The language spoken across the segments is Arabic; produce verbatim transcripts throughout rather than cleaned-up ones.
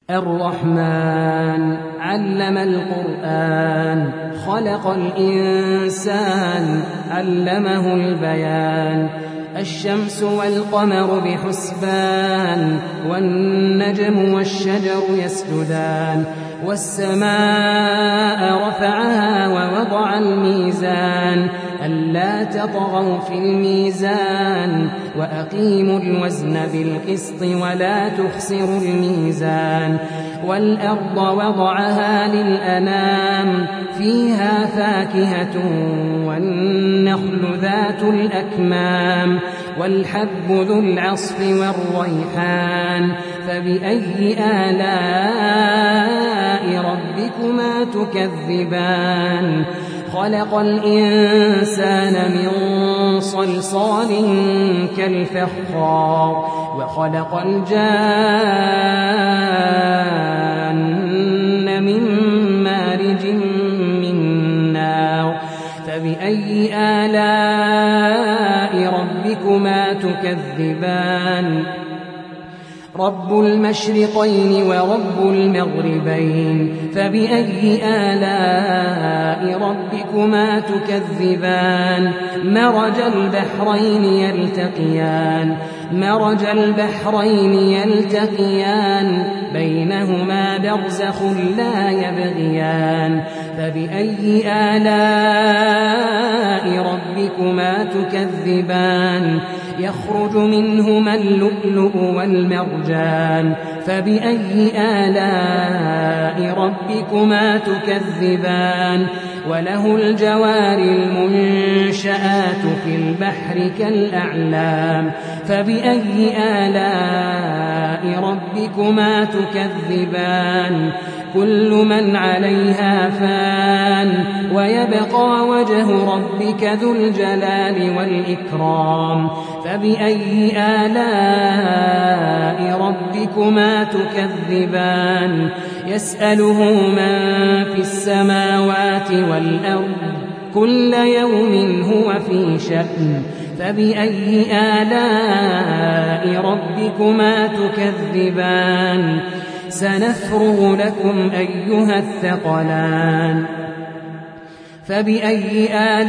الرحمن علم القرآن خلق الإنسان علمه البيان الشمس والقمر بحسبان والنجم والشجر يسجدان والسماء رفعها ووضع الميزان ألا تطغوا في الميزان وأقيموا الوزن بالقسط ولا تخسروا الميزان والأرض وضعها للأنام فيها فاكهة والنخل ذات الأكمام والحب ذو العصف والريحان فبأي آلاء ربكما تكذبان خلق الإنسان من صلصال كالفخار وخلق الجان من مارج من نار فبأي آلاء ربكما تكذبان رب المشرقين ورب المغربين فبأي آلاء ربكما تكذبان مرج البحرين يلتقيان مرج البحرين يلتقيان بينهما برزخ لا يبغيان فبأي آلاء ربكما تكذبان يخرج منهما اللؤلؤ والمرجان فبأي آلاء ربكما تكذبان وله الجوار المنشآت في البحر كالأعلام فبأي آلاء ربكما تكذبان كل من عليها فان ويبقى وجه ربك ذو الجلال والإكرام فبأي آلاء ربكما تكذبان يسأله من في السماوات والأرض كل يوم هو في شأن فبأي آلاء ربكما تكذبان سنفرغ لكم أيها الثقلان فبأي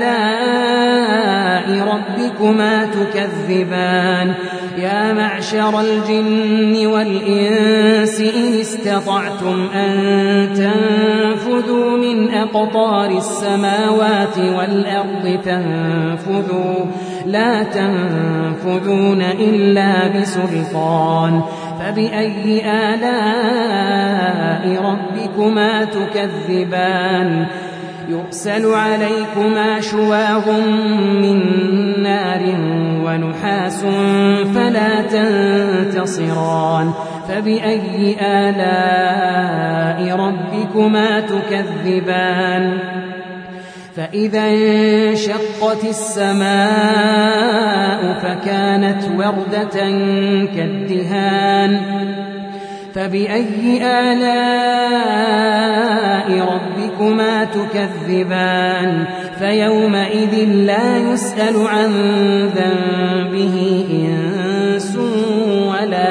آلاء ربكما تكذبان يا معشر الجن والإنس إن استطعتم أن تنفذوا من أقطار السماوات والأرض فانفذوا لا تنفذون إلا بسلطان فبأي آلاء ربكما تكذبان يرسل عليكما شواظ من نار ونحاس فلا تنتصران فبأي آلاء ربكما تكذبان فإذا انشقت السماء فكانت وردة كالدهان فبأي آلاء ربكما تكذبان فيومئذ لا يسأل عن ذنبه إنس ولا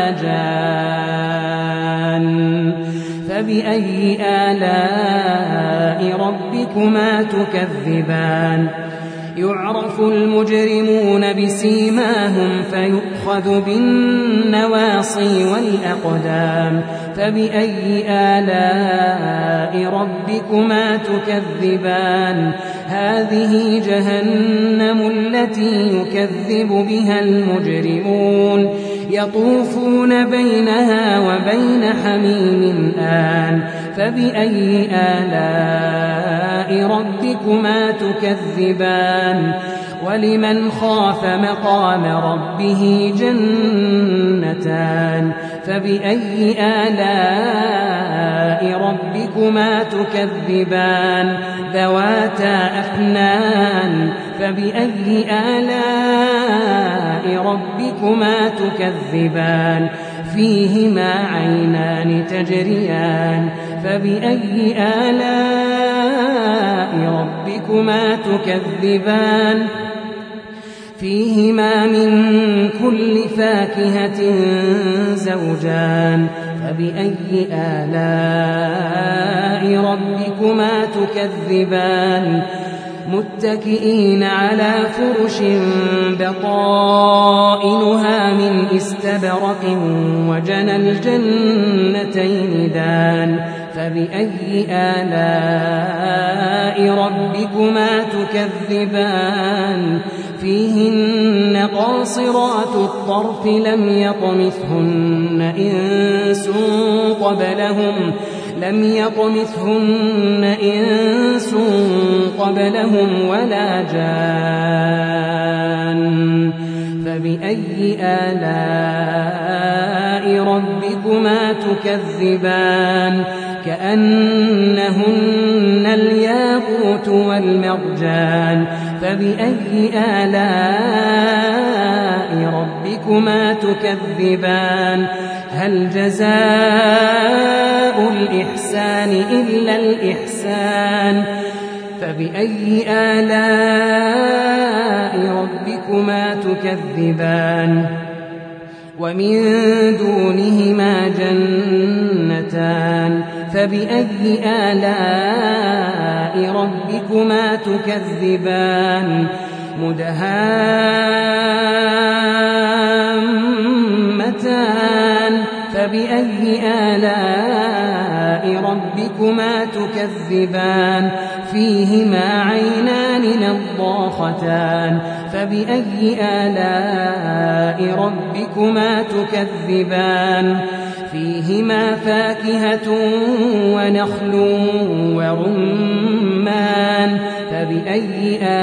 جان فبأي آلاء ربكما تكذبان يعرف المجرمون بسيماهم فيؤخذ بالنواصي والأقدام فبأي آلاء ربكما تكذبان هذه جهنم التي يكذب بها المجرمون يطوفون بينها وبين حميم آن فبأي آلاء ربكما تكذبان ولمن خاف مقام ربه جنتان فبأي آلاء ربكما تكذبان ذواتا أفنان فبأي آلاء ربكما تكذبان فيهما عينان تجريان فبأي آلاء ربكما تكذبان فيهما من كل فاكهة زوجان فبأي آلاء ربكما تكذبان متكئين على فرش بطائنها من استبرق وجنى الجنتين دان فبأي آلاء ربكما تكذبان فيهن قاصرات الطرف لم يطمثهن إنس قبلهم لم يطمثهن إنس قبلهم ولا جان فبأي آلاء ربكما تكذبان كأنهن الياقوت والمرجان فبأي آلاء ربكما تكذبان هل جزاء الإحسان إلا الإحسان فبأي آلاء ربكما تكذبان ومن دونهما جنتان فبأي آلاء ربكما تكذبان مدهامتان فبأي آلاء ربكما تكذبان فيهما عينان نضاختان فبأي آلاء ربكما تكذبان فيهما فاكهة ونخل ورمان فبأي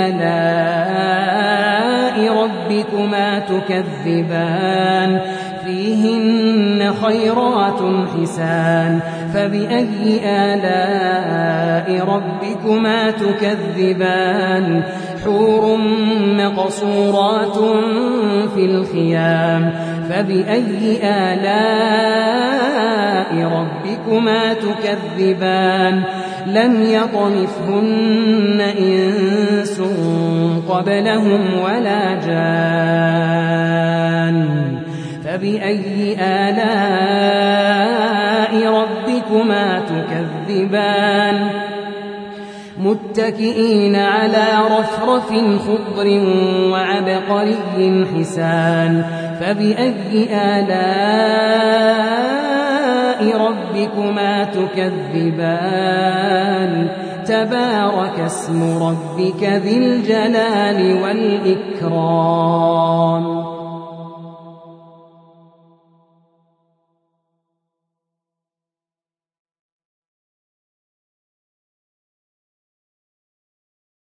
آلاء ربكما تكذبان فيهن خيرات حسان فبأي آلاء ربكما تكذبان حور مقصورات في الخيام فبأي آلاء ربكما تكذبان لم يطمثهن إنس قبلهم ولا جان فبأي آلاء ربكما تكذبان متكئين على رفرف خضر وعبقري حسان فبأي آلاء ربكما تكذبان تبارك اسم ربك ذي الجلال والإكرام